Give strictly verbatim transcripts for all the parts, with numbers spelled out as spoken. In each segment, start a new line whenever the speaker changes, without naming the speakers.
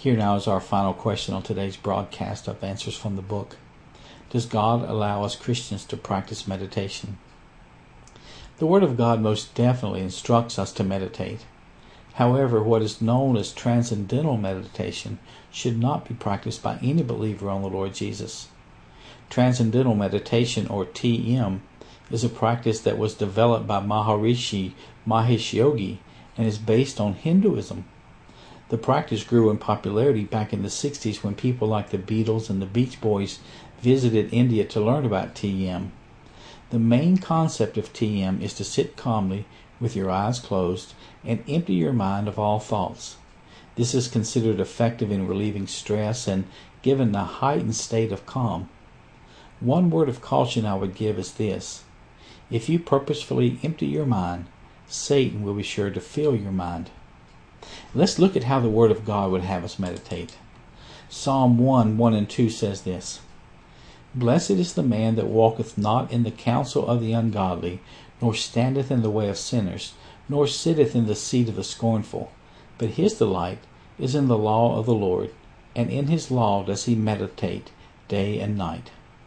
Here now is our final question on today's broadcast of Answers from the Book. Does God allow us Christians to practice meditation? The Word of God most definitely instructs us to meditate. However, what is known as transcendental meditation should not be practiced by any believer on the Lord Jesus. Transcendental meditation, or T M, is a practice that was developed by Maharishi Mahesh Yogi and is based on Hinduism. The practice grew in popularity back in the sixties when people like the Beatles and the Beach Boys visited India to learn about T M. The main concept of T M is to sit calmly with your eyes closed and empty your mind of all thoughts. This is considered effective in relieving stress and giving a heightened state of calm. One word of caution I would give is this: if you purposefully empty your mind, Satan will be sure to fill your mind. Let's look at how the Word of God would have us meditate. Psalm one, one and two says this: Blessed is the man that walketh not in the counsel of the ungodly, nor standeth in the way of sinners, nor sitteth in the seat of the scornful. But his delight is in the law of the Lord, and in his law does he meditate day and night.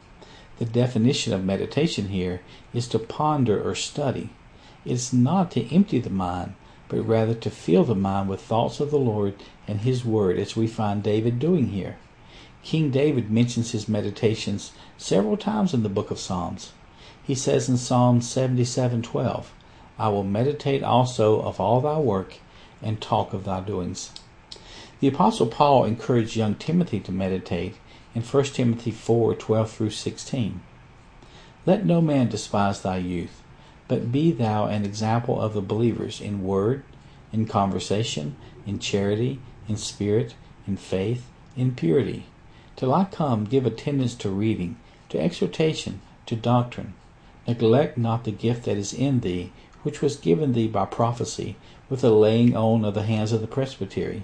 The definition of meditation here is to ponder or study. It is not to empty the mind, but rather to fill the mind with thoughts of the Lord and His Word, as we find David doing here. King David mentions his meditations several times in the book of Psalms. He says in Psalm seventy-seven twelve, I will meditate also of all thy work, and talk of thy doings. The Apostle Paul encouraged young Timothy to meditate in First Timothy four twelve through sixteen. Let no man despise thy youth, but be thou an example of the believers in word, in conversation, in charity, in spirit, in faith, in purity. Till I come, give attendance to reading, to exhortation, to doctrine. Neglect not the gift that is in thee, which was given thee by prophecy, with the laying on of the hands of the presbytery.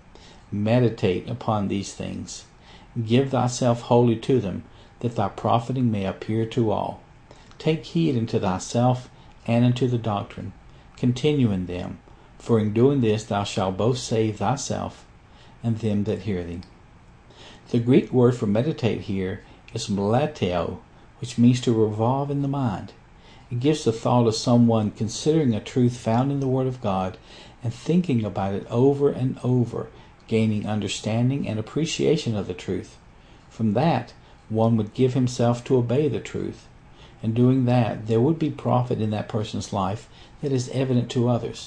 Meditate upon these things. Give thyself wholly to them, that thy profiting may appear to all. Take heed unto thyself and unto the doctrine. Continue in them, for in doing this thou shalt both save thyself and them that hear thee. The Greek word for meditate here is meleteo, which means to revolve in the mind. It gives the thought of someone considering a truth found in the Word of God and thinking about it over and over, gaining understanding and appreciation of the truth. From that, one would give himself to obey the truth. In doing that, there would be profit in that person's life that is evident to others.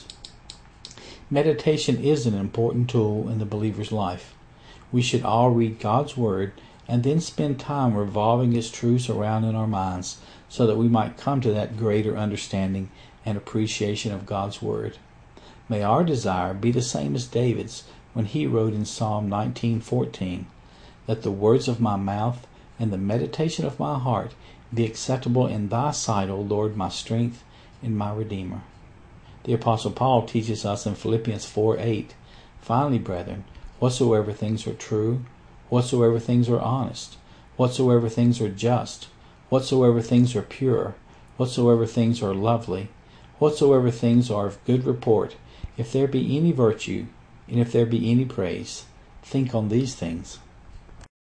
Meditation is an important tool in the believer's life. We should all read God's Word and then spend time revolving its truths around in our minds so that we might come to that greater understanding and appreciation of God's Word. May our desire be the same as David's when he wrote in Psalm nineteen fourteen, Let the words of my mouth and the meditation of my heart be acceptable in thy sight, O Lord, my strength and my Redeemer. The Apostle Paul teaches us in Philippians four eight, Finally, brethren, whatsoever things are true, whatsoever things are honest, whatsoever things are just, whatsoever things are pure, whatsoever things are lovely, whatsoever things are of good report, if there be any virtue, and if there be any praise, think on these things.